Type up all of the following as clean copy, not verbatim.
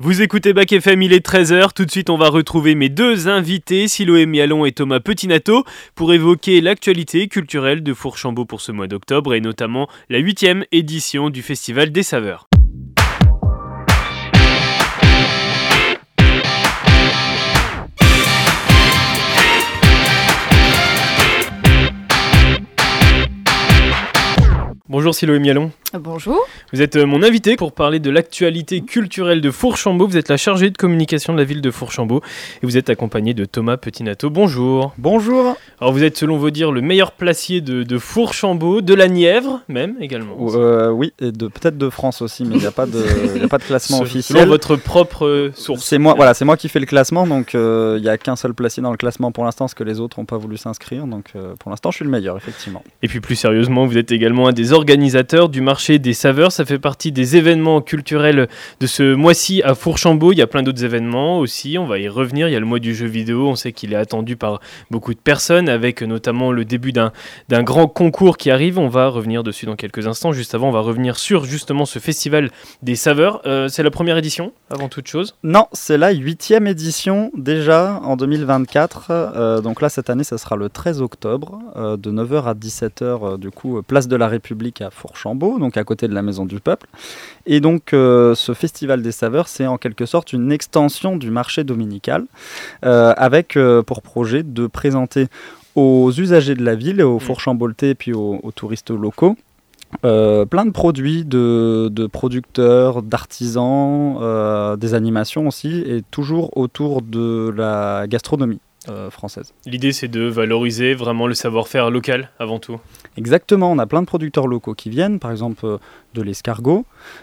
Vous écoutez Bac FM, il est 13h. Tout de suite, on va retrouver mes deux invités, Siloé Mialon et Thomas Petinato, pour évoquer l'actualité culturelle de Fourchambault pour ce mois d'octobre et notamment la 8e édition du Festival des Saveurs. Bonjour Siloé Mialon. Bonjour. Vous êtes mon invité pour parler de l'actualité culturelle de Fourchambault. Vous êtes la chargée de communication de la ville de Fourchambault et vous êtes accompagné de Thomas Petinato. Bonjour. Bonjour. Alors vous êtes selon vos dires le meilleur placier de Fourchambault, de la Nièvre même également. Oui, et peut-être de France aussi, mais il n'y a pas de classement officiel. Selon votre propre source. C'est moi qui fais le classement, donc il n'y a qu'un seul placier dans le classement pour l'instant, parce que les autres n'ont pas voulu s'inscrire. Donc pour l'instant, je suis le meilleur, effectivement. Et puis plus sérieusement, vous êtes également un des organisateurs du marché des saveurs. Ça fait partie des événements culturels de ce mois-ci à Fourchambault. Il y a plein d'autres événements aussi, on va y revenir. Il y a le mois du jeu vidéo, on sait qu'il est attendu par beaucoup de personnes, avec notamment le début d'un grand concours qui arrive. On va revenir dessus dans quelques instants. Juste avant, on va revenir sur justement ce festival des saveurs. C'est la première édition, avant toute chose? Non, c'est la 8e édition déjà en 2024. Donc là, cette année, ça sera le 13 octobre, de 9h à 17h, du coup, place de la République à Fourchambault, donc à côté de la Maison du Peuple. Et donc, ce festival des saveurs, c'est en quelque sorte une extension du marché dominical, avec pour projet de présenter aux usagers de la ville, aux Fourchambaultais et puis aux touristes locaux, plein de produits de producteurs, d'artisans, des animations aussi, et toujours autour de la gastronomie française. L'idée, c'est de valoriser vraiment le savoir-faire local avant tout. Exactement, on a plein de producteurs locaux qui viennent, par exemple de l'escargot.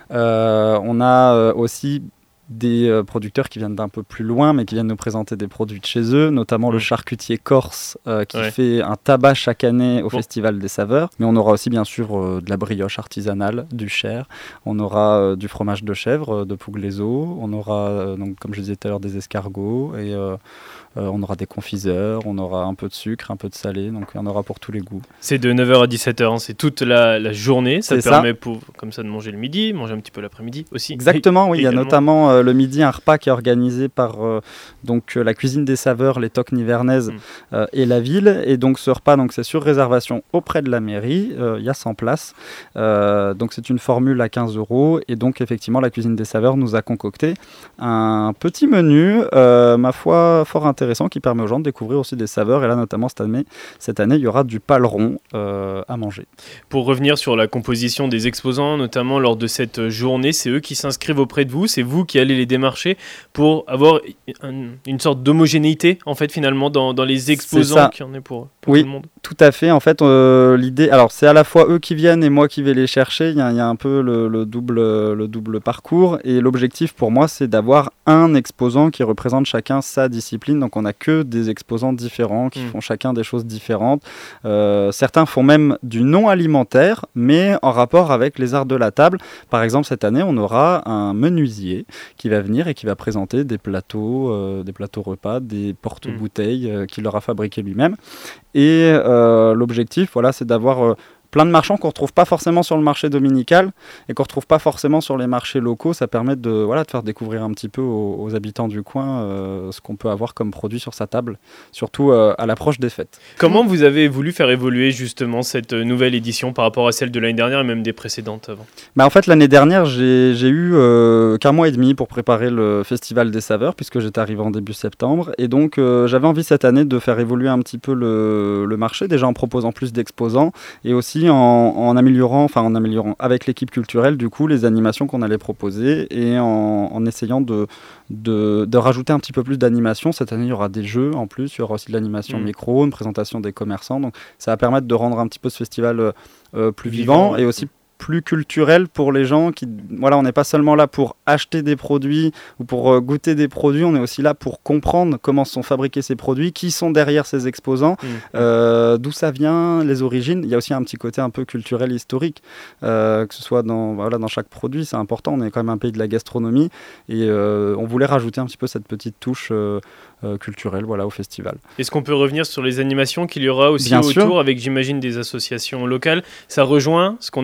On a aussi des producteurs qui viennent d'un peu plus loin, mais qui viennent nous présenter des produits de chez eux, notamment le charcutier corse qui fait un tabac chaque année au Festival des Saveurs. Mais on aura aussi bien sûr de la brioche artisanale, du Cher, on aura du fromage de chèvre, de Pouglézo, on aura, donc, comme je disais tout à l'heure, des escargots, et on aura des confiseurs, on aura un peu de sucre, un peu de salé, donc on aura pour tous les goûts. C'est de 9h à 17h, c'est toute la journée, ça permet comme ça de manger le midi, manger un petit peu l'après-midi aussi. Exactement, oui, il y a notamment le midi un repas qui est organisé par donc, la cuisine des saveurs, les toques nivernaises et la ville, et donc ce repas, donc, c'est sur réservation auprès de la mairie, il y a 100 places, donc c'est une formule à 15 €, et donc effectivement la cuisine des saveurs nous a concocté un petit menu, ma foi, fort intéressant, qui permet aux gens de découvrir aussi des saveurs. Et là, notamment, cette année, il y aura du paleron à manger. Pour revenir sur la composition des exposants, notamment lors de cette journée, c'est eux qui s'inscrivent auprès de vous, c'est vous qui allez les démarcher pour avoir une sorte d'homogénéité, en fait, finalement, dans les exposants qu'il y en ait pour tout le monde. Tout à fait. En fait, l'idée, alors c'est à la fois eux qui viennent et moi qui vais les chercher. Il y a un peu le double parcours. Et l'objectif pour moi, c'est d'avoir un exposant qui représente chacun sa discipline. Donc on n'a que des exposants différents qui font chacun des choses différentes. Certains font même du non alimentaire, mais en rapport avec les arts de la table. Par exemple, cette année, on aura un menuisier qui va venir et qui va présenter des plateaux repas, des porte-bouteilles qu'il aura fabriqués lui-même. Et l'objectif, c'est d'avoir plein de marchands qu'on ne retrouve pas forcément sur le marché dominical et qu'on ne retrouve pas forcément sur les marchés locaux. Ça permet de faire découvrir un petit peu aux habitants du coin ce qu'on peut avoir comme produit sur sa table, surtout à l'approche des fêtes. Comment vous avez voulu faire évoluer justement cette nouvelle édition par rapport à celle de l'année dernière et même des précédentes avant? En fait, l'année dernière, j'ai eu qu'un mois et demi pour préparer le Festival des Saveurs, puisque j'étais arrivé en début septembre. Et donc, j'avais envie cette année de faire évoluer un petit peu le marché, déjà en proposant plus d'exposants et aussi en améliorant avec l'équipe culturelle du coup les animations qu'on allait proposer, et en essayant de rajouter un petit peu plus d'animation. Cette année, il y aura des jeux en plus, il y aura aussi de l'animation micro, une présentation des commerçants. Donc ça va permettre de rendre un petit peu ce festival plus vivant et aussi plus culturel pour les gens qui, on n'est pas seulement là pour acheter des produits ou pour goûter des produits, on est aussi là pour comprendre comment sont fabriqués ces produits, qui sont derrière ces exposants, d'où ça vient, les origines. Il y a aussi un petit côté un peu culturel, historique, que ce soit dans chaque produit, c'est important. On est quand même un pays de la gastronomie et on voulait rajouter un petit peu cette petite touche culturelle au festival. Est-ce qu'on peut revenir sur les animations qu'il y aura aussi autour, avec j'imagine des associations locales? Ça rejoint ce qu'on évoquait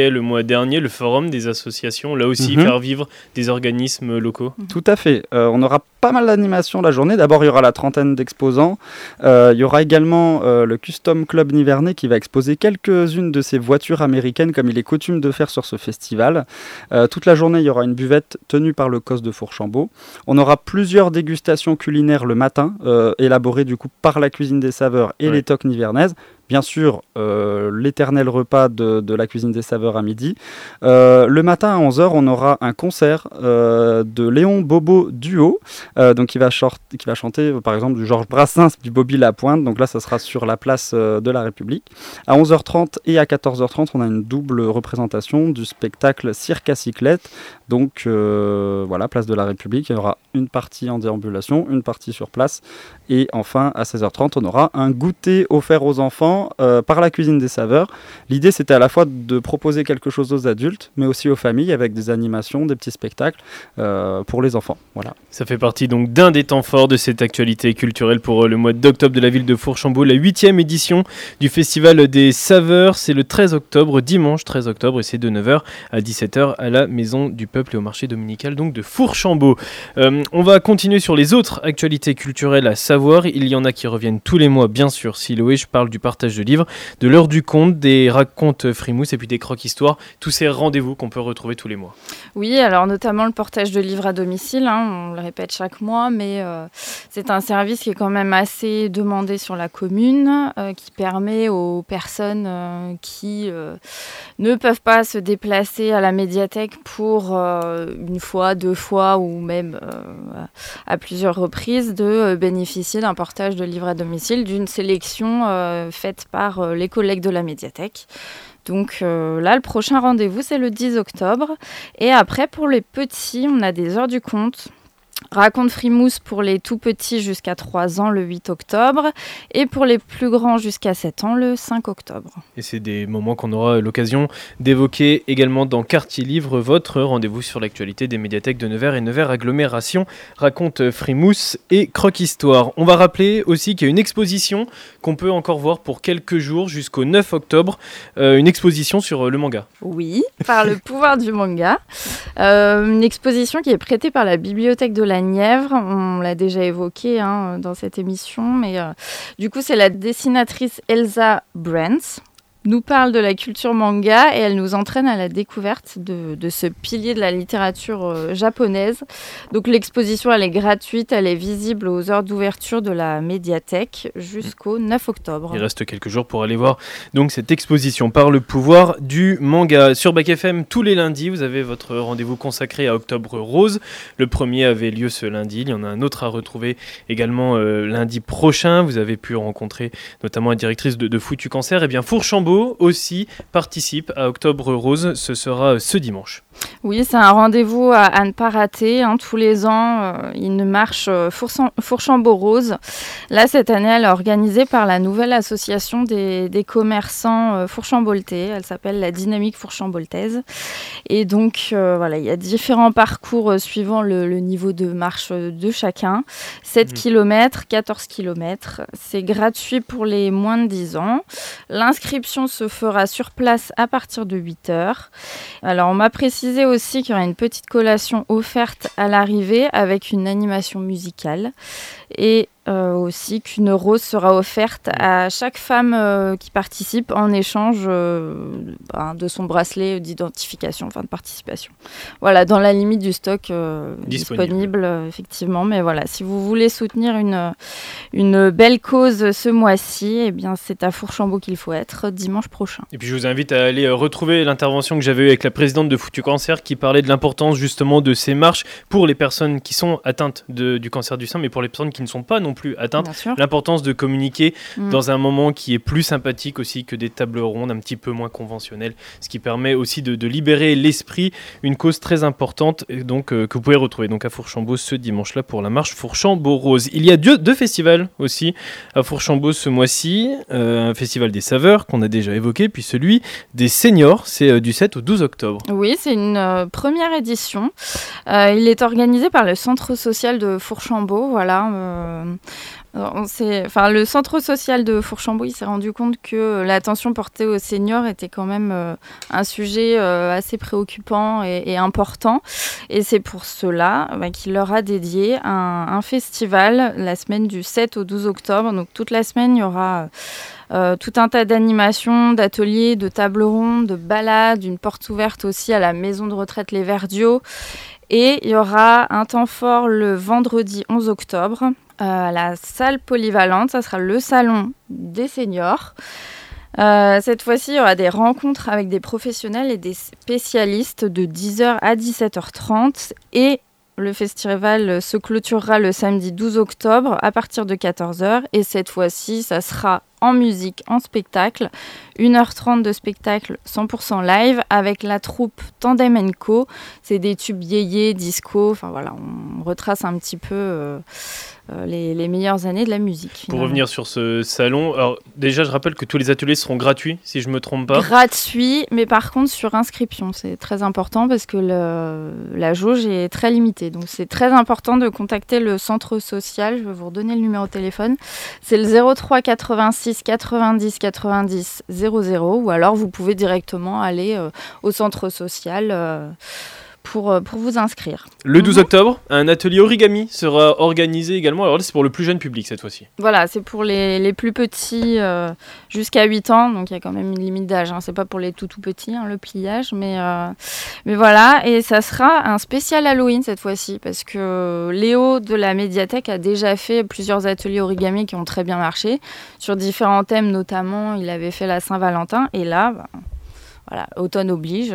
fait le mois dernier, le forum des associations, là aussi faire vivre des organismes locaux. Tout à fait. On aura pas mal d'animations la journée. D'abord, il y aura la trentaine d'exposants. Il y aura également le Custom Club Nivernais qui va exposer quelques-unes de ses voitures américaines comme il est coutume de faire sur ce festival. Toute la journée, il y aura une buvette tenue par le COS de Fourchambault. On aura plusieurs dégustations culinaires le matin, élaborées du coup par la cuisine des saveurs et les toques nivernaises. Bien sûr, l'éternel repas de la cuisine des saveurs à midi. Le matin à 11h, on aura un concert de Léon Bobo Duo, donc qui va chanter par exemple du Georges Brassens, du Bobby Lapointe. Donc là, ça sera sur la place de la République. À 11h30 et à 14h30, on a une double représentation du spectacle Cirque à cyclette. Donc voilà, place de la République. Il y aura une partie en déambulation, une partie sur place. Et enfin, à 16h30, on aura un goûter offert aux enfants par la cuisine des saveurs. L'idée, c'était à la fois de proposer quelque chose aux adultes, mais aussi aux familles, avec des animations, des petits spectacles pour les enfants. Voilà. Ça fait partie donc d'un des temps forts de cette actualité culturelle pour le mois d'octobre de la ville de Fourchambault, la 8e édition du Festival des Saveurs. C'est le 13 octobre, dimanche 13 octobre, et c'est de 9h à 17h à la Maison du Peuple et au marché dominical donc de Fourchambault. On va continuer sur les autres actualités culturelles à savoir. Il y en a qui reviennent tous les mois, bien sûr. Siloé, je parle du partage de livres, de l'heure du conte, des racontes Frimousse et puis des croque-histoires. Tous ces rendez-vous qu'on peut retrouver tous les mois. Oui, alors notamment le portage de livres à domicile, on le répète chaque mois, mais c'est un service qui est quand même assez demandé sur la commune, qui permet aux personnes qui ne peuvent pas se déplacer à la médiathèque pour une fois, 2 fois ou même à plusieurs reprises de bénéficier d'un portage de livres à domicile, d'une sélection faite par les collègues de la médiathèque. Donc là, le prochain rendez-vous, c'est le 10 octobre. Et après, pour les petits, on a des heures du conte. Raconte Frimousse pour les tout petits jusqu'à 3 ans le 8 octobre et pour les plus grands jusqu'à 7 ans le 5 octobre. Et c'est des moments qu'on aura l'occasion d'évoquer également dans Quartier Livre, votre rendez-vous sur l'actualité des médiathèques de Nevers et Nevers Agglomération, Raconte Frimousse et Croque-Histoire. On va rappeler aussi qu'il y a une exposition qu'on peut encore voir pour quelques jours jusqu'au 9 octobre, une exposition sur le manga. Oui, par le pouvoir du manga. Une exposition qui est prêtée par la bibliothèque de la Nièvre, on l'a déjà évoqué dans cette émission, mais du coup c'est la dessinatrice Elsa Brands nous parle de la culture manga et elle nous entraîne à la découverte de ce pilier de la littérature japonaise. Donc l'exposition elle est gratuite, elle est visible aux heures d'ouverture de la médiathèque jusqu'au 9 octobre. Il reste quelques jours pour aller voir donc cette exposition par le pouvoir du manga. Sur Bac FM, tous les lundis, vous avez votre rendez-vous consacré à Octobre Rose. Le premier avait lieu ce lundi, il y en a un autre à retrouver également lundi prochain. Vous avez pu rencontrer notamment la directrice de Foutu Cancer. Et bien Fourchambault aussi participe à Octobre Rose, ce sera ce dimanche. Oui, c'est un rendez-vous à ne pas rater. Tous les ans, une marche Fourchambault Rose. Là, cette année, elle est organisée par la nouvelle association des commerçants fourchambaultais. Elle s'appelle la Dynamique Fourchambaultaise. Et donc, voilà, il y a différents parcours suivant le niveau de marche de chacun. 7 km, 14 km. C'est gratuit pour les moins de 10 ans. L'inscription se fera sur place à partir de 8h. Alors, on m'a précisé aussi qu'il y aura une petite collation offerte à l'arrivée avec une animation musicale et aussi qu'une rose sera offerte à chaque femme qui participe en échange de son bracelet d'identification, enfin de participation. Voilà, dans la limite du stock disponible effectivement. Mais voilà, si vous voulez soutenir une belle cause ce mois-ci, eh bien c'est à Fourchambault qu'il faut être dimanche prochain. Et puis je vous invite à aller retrouver l'intervention que j'avais eue avec la présidente de Foutu Cancer qui parlait de l'importance justement de ces marches pour les personnes qui sont atteintes du cancer du sein, mais pour les personnes qui ne sont pas non plus atteintes, l'importance de communiquer dans un moment qui est plus sympathique aussi que des tables rondes un petit peu moins conventionnelles, ce qui permet aussi de libérer l'esprit, une cause très importante donc, que vous pouvez retrouver donc, à Fourchambault ce dimanche-là pour la marche Fourchambault Rose. Il y a deux festivals aussi à Fourchambault ce mois-ci, un festival des saveurs qu'on a déjà évoqué, puis celui des seniors, c'est du 7 au 12 octobre. Oui, c'est une première édition. Il est organisé par le centre social de Fourchambault, voilà. Le centre social de Fourchambault s'est rendu compte que l'attention portée aux seniors était quand même un sujet assez préoccupant et important. Et c'est pour cela qu'il leur a dédié un festival la semaine du 7 au 12 octobre. Donc toute la semaine, il y aura tout un tas d'animations, d'ateliers, de tables rondes, de balades, une porte ouverte aussi à la maison de retraite Les Verdiaux. Et il y aura un temps fort le vendredi 11 octobre à la salle polyvalente. Ça sera le salon des seniors. Cette fois-ci, il y aura des rencontres avec des professionnels et des spécialistes de 10h à 17h30. Et le festival se clôturera le samedi 12 octobre à partir de 14h. Et cette fois-ci, ça sera en musique, en spectacle. 1h30 de spectacle 100% live avec la troupe Tandem & Co. C'est des tubes yéyé, disco. Enfin voilà, on retrace un petit peu les meilleures années de la musique. Pour revenir sur ce salon, alors déjà je rappelle que tous les ateliers seront gratuits, si je ne me trompe pas. Gratuits, mais par contre sur inscription, c'est très important parce que la jauge est très limitée. Donc c'est très important de contacter le centre social. Je vais vous redonner le numéro de téléphone. C'est le 03 86 90 90 00 ou alors vous pouvez directement aller au centre social pour vous inscrire. Le 12 octobre, un atelier origami sera organisé également. Alors là, c'est pour le plus jeune public cette fois-ci. Voilà, c'est pour les plus petits jusqu'à 8 ans. Donc il y a quand même une limite d'âge. C'est pas pour les tout petits, le pliage. Mais voilà, et ça sera un spécial Halloween cette fois-ci. Parce que Léo de la médiathèque a déjà fait plusieurs ateliers origami qui ont très bien marché. Sur différents thèmes, notamment, il avait fait la Saint-Valentin. Et là... Voilà, automne oblige,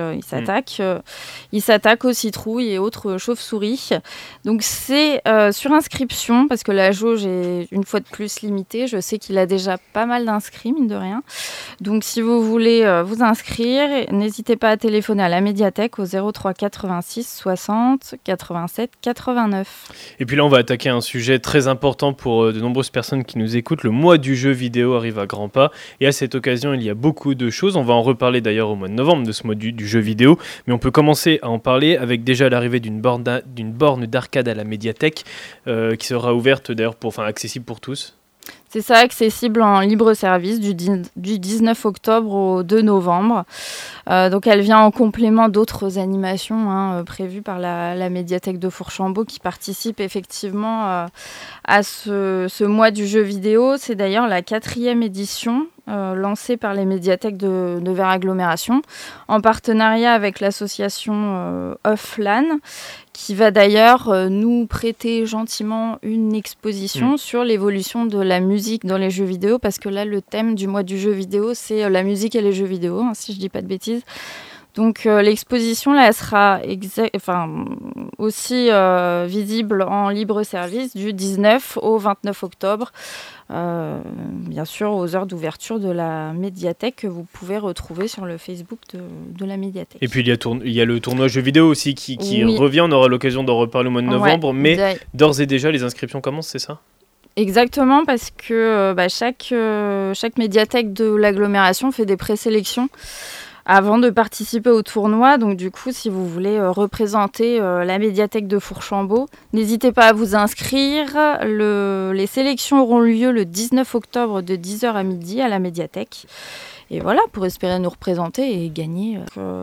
il s'attaque aux citrouilles et autres chauves-souris. Donc c'est sur inscription, parce que la jauge est une fois de plus limitée. Je sais qu'il a déjà pas mal d'inscrits, mine de rien. Donc si vous voulez vous inscrire, n'hésitez pas à téléphoner à la médiathèque au 03 86 60 87 89. Et puis là, on va attaquer un sujet très important pour de nombreuses personnes qui nous écoutent. Le mois du jeu vidéo arrive à grands pas. Et à cette occasion, il y a beaucoup de choses. On va en reparler d'ailleurs au mois de novembre de ce mois du jeu vidéo, mais on peut commencer à en parler avec déjà l'arrivée d'une borne d'arcade à la médiathèque qui sera ouverte d'ailleurs accessible pour tous. C'est ça, accessible en libre service du 19 octobre au 2 novembre. Donc elle vient en complément d'autres animations prévues par la médiathèque de Fourchambault qui participe effectivement à ce mois du jeu vidéo. C'est d'ailleurs la 4e édition lancée par les médiathèques de Nevers Agglomération en partenariat avec l'association Offlan qui va d'ailleurs nous prêter gentiment une exposition sur l'évolution de la musique dans les jeux vidéo, parce que là, le thème du mois du jeu vidéo, c'est la musique et les jeux vidéo, si je ne dis pas de bêtises. Donc l'exposition, là, elle sera aussi visible en libre service du 19 au 29 octobre, bien sûr aux heures d'ouverture de la médiathèque que vous pouvez retrouver sur le Facebook de la médiathèque. Et puis il y a le tournoi jeux vidéo aussi qui revient, on aura l'occasion d'en reparler au mois de novembre, mais d'ores et déjà les inscriptions commencent, c'est ça ? Exactement, parce que chaque médiathèque de l'agglomération fait des présélections avant de participer au tournoi. Donc du coup, si vous voulez représenter la médiathèque de Fourchambault, n'hésitez pas à vous inscrire. Les sélections auront lieu le 19 octobre de 10h à midi à la médiathèque. Et voilà, pour espérer nous représenter et gagner.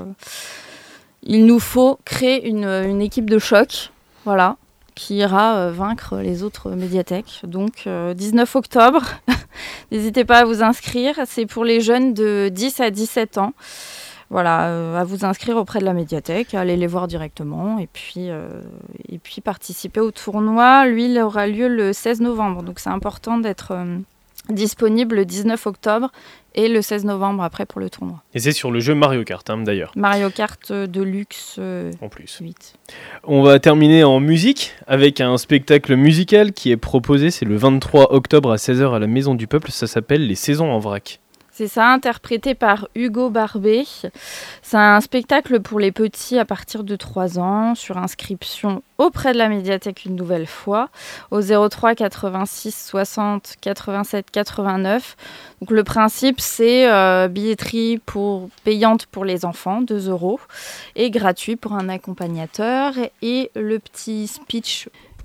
Il nous faut créer une équipe de choc, voilà, qui ira vaincre les autres médiathèques. Donc 19 octobre, n'hésitez pas à vous inscrire. C'est pour les jeunes de 10 à 17 ans. Voilà, à vous inscrire auprès de la médiathèque, à aller les voir directement et puis participer au tournoi. Lui, il aura lieu le 16 novembre. Donc c'est important d'être disponible le 19 octobre et le 16 novembre après pour le tournoi. Et c'est sur le jeu Mario Kart d'ailleurs. Mario Kart Deluxe en plus. 8. On va terminer en musique avec un spectacle musical qui est proposé, c'est le 23 octobre à 16h à la Maison du Peuple, ça s'appelle Les Saisons en vrac. C'est ça, interprété par Hugo Barbet. C'est un spectacle pour les petits à partir de 3 ans, sur inscription auprès de la médiathèque une nouvelle fois, au 03 86 60 87 89. Donc le principe, c'est billetterie payante pour les enfants, 2 € et gratuit pour un accompagnateur. Et le petit speech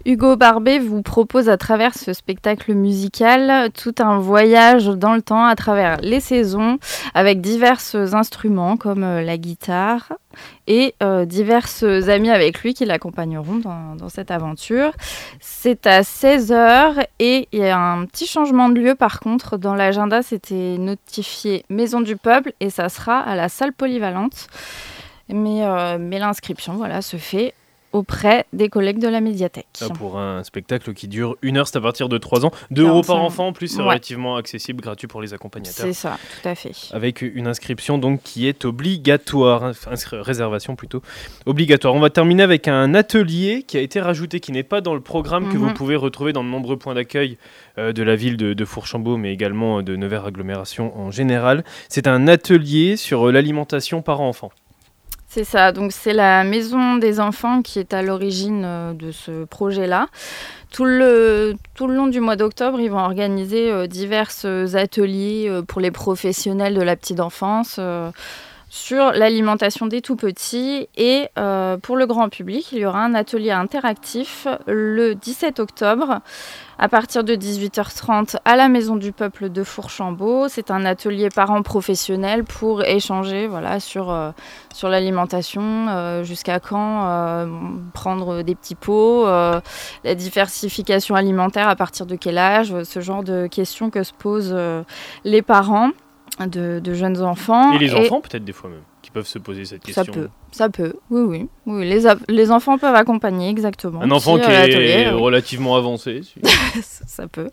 Hugo Barbet vous propose à travers ce spectacle musical tout un voyage dans le temps à travers les saisons avec divers instruments comme la guitare et divers amis avec lui qui l'accompagneront dans cette aventure. C'est à 16h et il y a un petit changement de lieu par contre. Dans l'agenda, c'était notifié Maison du Peuple et ça sera à la salle polyvalente. Mais l'inscription se fait auprès des collègues de la médiathèque. Pour un spectacle qui dure 1 heure, c'est à partir de 3 ans. 2 € par enfant, en plus c'est relativement accessible, gratuit pour les accompagnateurs. C'est ça, tout à fait. Avec une inscription donc qui est obligatoire, réservation plutôt obligatoire. On va terminer avec un atelier qui a été rajouté, qui n'est pas dans le programme, que vous pouvez retrouver dans de nombreux points d'accueil de la ville de Fourchambault, mais également de Nevers Agglomération en général. C'est un atelier sur l'alimentation parents-enfants. C'est ça, donc c'est la Maison des enfants qui est à l'origine de ce projet-là. Tout le long du mois d'octobre, ils vont organiser divers ateliers pour les professionnels de la petite enfance sur l'alimentation des tout-petits. Et pour le grand public, il y aura un atelier interactif le 17 octobre à partir de 18h30 à la Maison du Peuple de Fourchambault. C'est un atelier parents professionnels pour échanger sur l'alimentation, jusqu'à quand prendre des petits pots, la diversification alimentaire, à partir de quel âge, ce genre de questions que se posent les parents de jeunes enfants. Et les enfants peut-être des fois même, qui peuvent se poser cette question. Ça peut, oui. Les enfants peuvent accompagner, exactement. Un enfant qui est relativement avancé. Ça peut.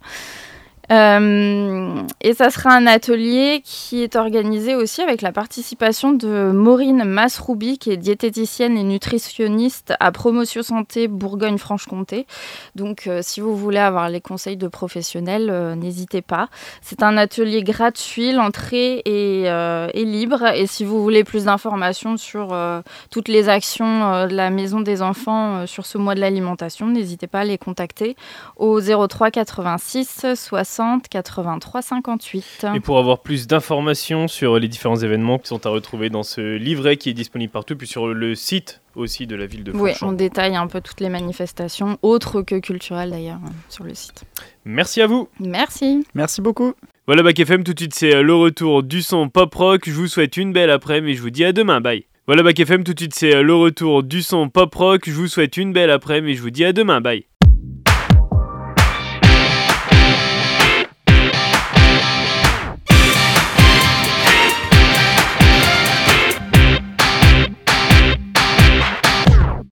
Et ça sera un atelier qui est organisé aussi avec la participation de Maureen Masroubi, qui est diététicienne et nutritionniste à Promotion Santé Bourgogne-Franche-Comté. Donc, si vous voulez avoir les conseils de professionnels, n'hésitez pas. C'est un atelier gratuit, l'entrée est libre. Et si vous voulez plus d'informations sur toutes les actions de la Maison des enfants sur ce mois de l'alimentation, n'hésitez pas à les contacter au 03 86 60 83 58. Et pour avoir plus d'informations sur les différents événements qui sont à retrouver dans ce livret qui est disponible partout, puis sur le site aussi de la ville de Fourchambault. Oui, on détaille un peu toutes les manifestations, autres que culturelles d'ailleurs, sur le site. Merci à vous. Merci. Merci beaucoup. Voilà, Bac FM, tout de suite c'est le retour du son pop-rock. Je vous souhaite une belle après-midi et je vous dis à demain. Bye. Voilà, Bac FM, tout de suite c'est le retour du son pop-rock. Je vous souhaite une belle après-midi et je vous dis à demain. Bye.